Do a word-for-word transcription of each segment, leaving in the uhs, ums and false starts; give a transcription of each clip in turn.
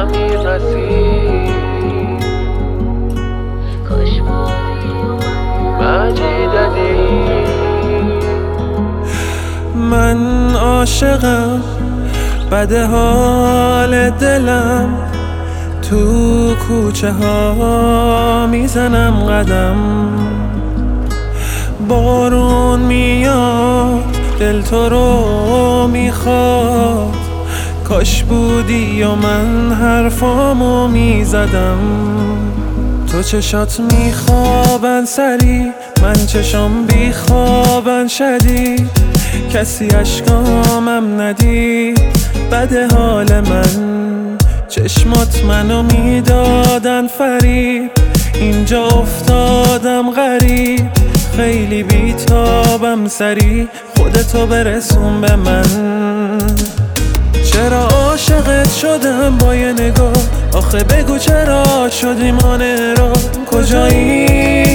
همین مسیر کاش مجیددی. من عاشقم بده حال دلم، تو کوچه ها میزنم قدم، بارون میاد دل تو رو میخواد، کاش بودی و من حرفامو میزدم. تو چشات میخوابن سری، من چشام بیخوابن شدید، کسی اشکامم ندید بده حال من، چشمات منو میدادن فریب، اینجا افتادم غریب، خیلی بیتابم سری، خودتو برسون به من. چرا عاشقت شدم با یه نگاه، آخه بگو چرا شدی مانع را، کجایی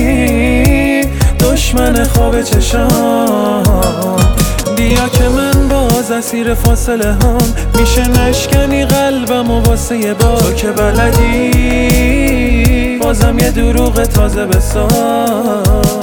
دشمن خواب چشام، بیا که من باز اسیر فاصله هم، میشه نشکنی قلبم و واسه یه بار، تو که بلدی بازم یه دروغ تازه بساز.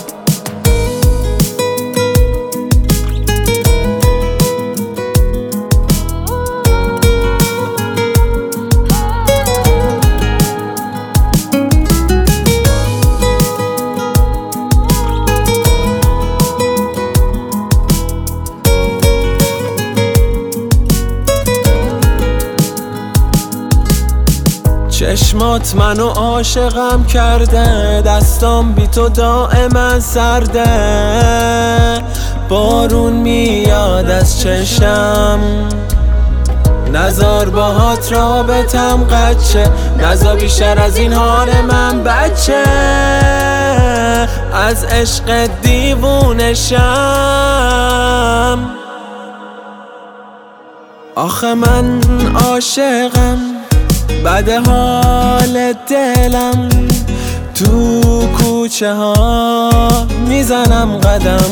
چشمات منو عاشقم کرده، دستام بی تو دائما سرده، بارون میاد از چشم، نزار باهات رابطم قچه، نزار بیشتر از این حال من بچه، از عشق دیوونشم، آخه من عاشقم بده حال دلم، تو کوچه ها میزنم قدم،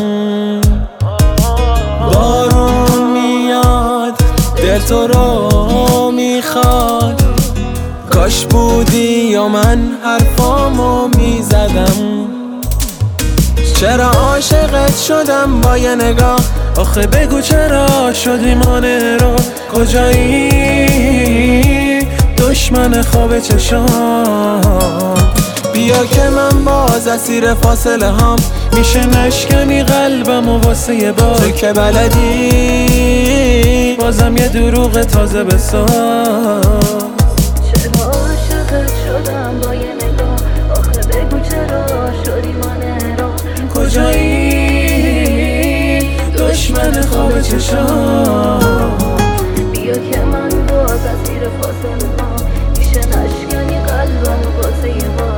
بارون میاد دل تو رو میخواد، کاش بودی یا من حرفامو میزدم. چرا عاشقت شدم با یه نگاه، آخه بگو چرا شدی مانع را، کجایی دشمن خواب چشام، بیا که من باز اسیر فاصله هم، میشه نشکنی قلبم و واسه یه بار، تو که بلدی بازم یه دروغ تازه بساز. چرا عاشقت شدم با یه نگاه، آخه بگو چرا شدی مانع را، کجایی دشمن خواب چشام، بیا که من باز اسیر فاصله ها، میشه نشکنی قلبم و واسه یه بار.